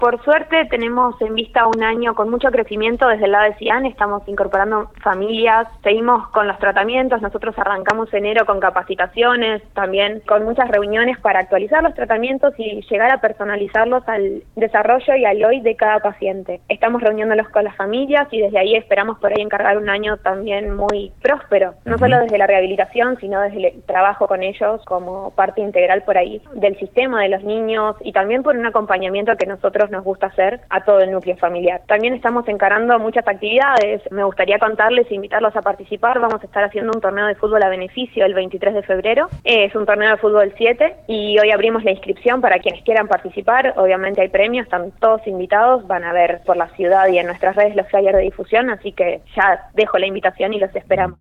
Por suerte tenemos en vista un año con mucho crecimiento desde el lado de CIAN, estamos incorporando familias, seguimos con los tratamientos, nosotros arrancamos enero con capacitaciones, también con muchas reuniones para actualizar los tratamientos y llegar a personalizarlos al desarrollo y al hoy de cada paciente. Estamos reuniéndolos con las familias y desde ahí esperamos por ahí encargar un año también muy próspero, no solo desde la rehabilitación, sino desde el trabajo con ellos como parte integral por ahí del sistema de los niños y también por un acompañamiento que nosotros nos gusta hacer a todo el núcleo familiar. También estamos encarando muchas actividades, me gustaría contarles e invitarlos a participar, vamos a estar haciendo un torneo de fútbol a beneficio el 23 de febrero, es un torneo de fútbol 7 y hoy abrimos la inscripción para quienes quieran participar, obviamente hay premios, están todos invitados, van a ver por la ciudad y en nuestras redes los flyers de difusión, así que ya dejo la invitación y los esperamos.